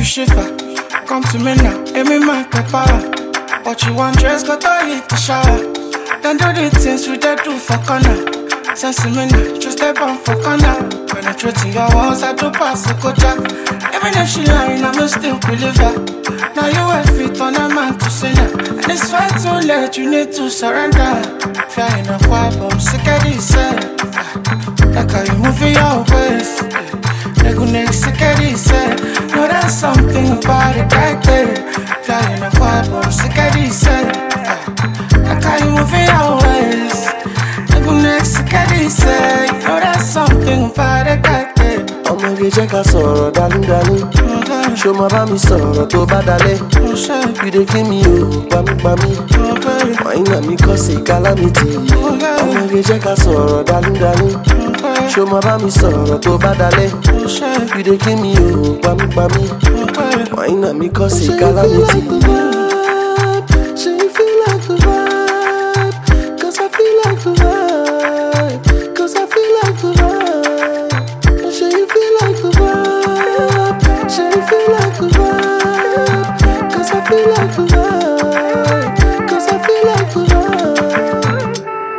shiver. Come to me now, let me make a power. What you want, dress, got to hit the shower. Then do the things we dey do for corner. Sense me now, just step on for corner. Penetrating your walls, I do pass the cocha. Even if she lying, I'ma still believe her. Now you have fit on a man to say now. And it's far too late, you need to surrender. Flying a quiet bomb, sick of this. Like how you move your waist. Nego next sick of this. No, there's something about it right there. Flying a quiet bomb, sick of this. Like how you move your waist. Nego next sick of this. No, there's something about it right there. Ọmọ ge jẹ́ ká sọ̀rọ̀ dálúdálú. Ṣo ma bá mi sọ̀rọ̀ tó bá dalẹ̀? You dey kill me o, gbamígbamí. Wàyínà mi kọ́ sí calamity. Ọmọ ge jẹ́ ká sọ̀rọ̀ dálúdálú. Ṣo ma bá mi sọ̀rọ̀ tó bá dalẹ̀? You dey kill me o, gbamígbamí. Wàyínà mi kọ́ sí calamity. Ṣé you feel like the vibe? 'Cause I feel like the vibe. 'Cause I feel like the vibe. Should you feel like the vibe? Should you feel like the vibe? 'Cause I feel like the vibe. 'Cause I feel like the vibe.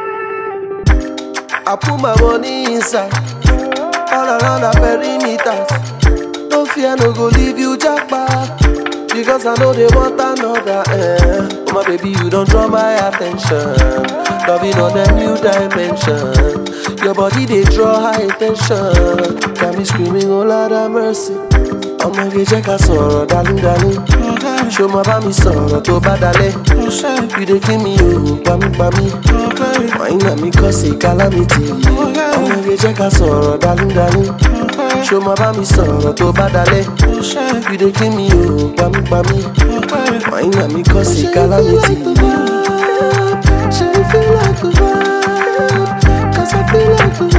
I put my money inside, all around the perimeters. No fear, no go leave you jackpot, because I know they want another. Oh my baby, you don't draw my attention. Loving on a new dimension. Your body they draw high attention. Got me screaming, oh Lord have mercy. Ọmọ ge jẹ́ ká sọ̀rọ̀ dálúdálú. Ṣo ma bá mi sọ̀rọ̀ tó bá dalẹ̀? You dey kill me o, gbamígbamí. Wàyínà mi kọ́ sí calamity. Ọmọ ge jẹ́ ká sọ̀rọ̀ dálúdálú. Ṣo ma bá mi sọ̀rọ̀ tó bá dalẹ̀? You dey kill me o, gbamígbamí. Wàyínà mi kọ́ sí calamity. Should you feel like the vibe? 'Cause I feel like the vibe.